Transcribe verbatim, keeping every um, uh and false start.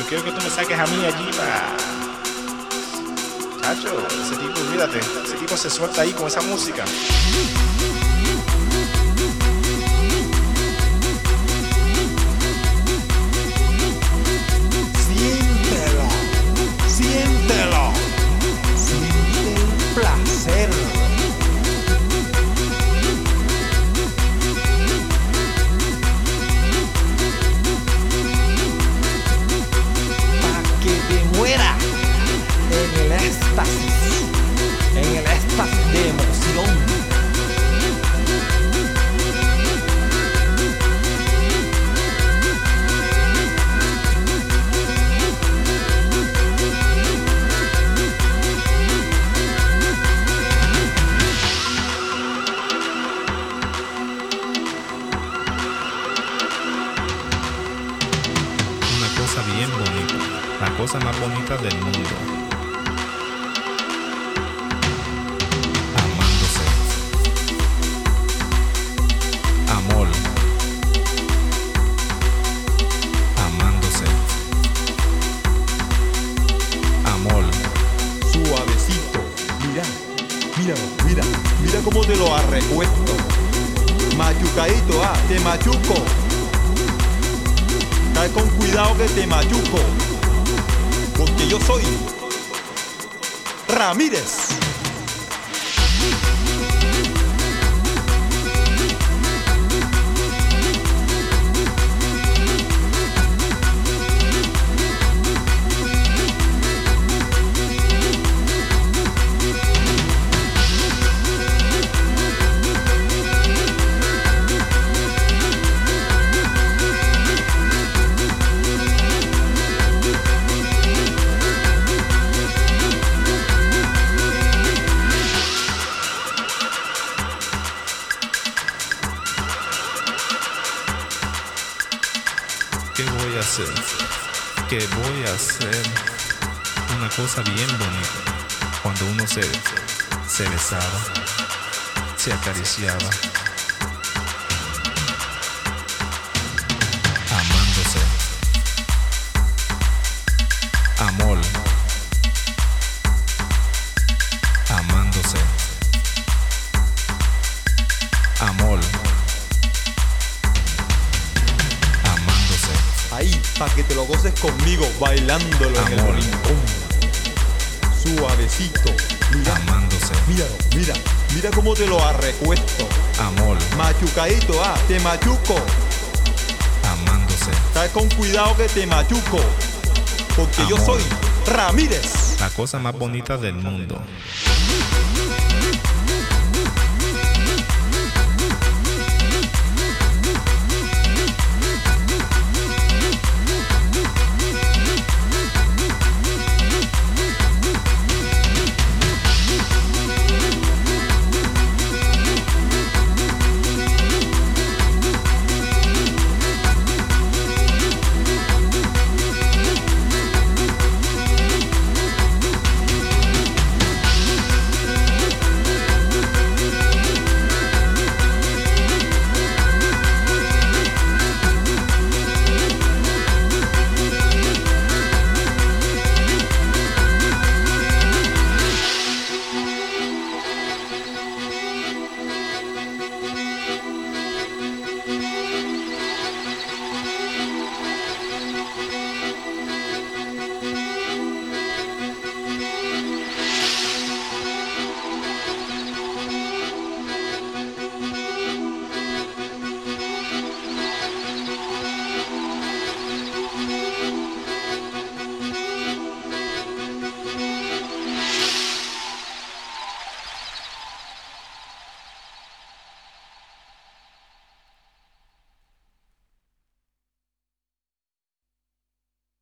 Yo quiero que tú me saques a mí allí para... Chacho, ese tipo, olvídate, ese tipo se suelta ahí con esa música. Siéntelo, siéntelo, siente el placer. Pa' que te muera en el éxtasis, en el éxtasis de emoción. Bien bonita, la cosa más bonita del mundo. Amándose. Amor. Amándose. Amor. Suavecito, mira, mira, mira, mira cómo te lo arrecuesto. Machucadito, ah, te machuco. Cae con cuidado que te machuco, porque yo soy Ramírez. ¿Qué voy a hacer? Que voy a hacer una cosa bien bonita. Cuando uno se, se besaba, se acariciaba, amándose. Amor. Amándose. Amor. Ahí, pa' que te lo goces conmigo, bailándolo en el Amor. rincón. Suavecito, mira, Amándose. míralo, mira, mira cómo te lo arrecuesto. Amor. Machucadito, ah, te machuco. Amándose. Cae con cuidado que te machuco, porque yo Amor. soy Ramírez. La cosa más bonita del mundo.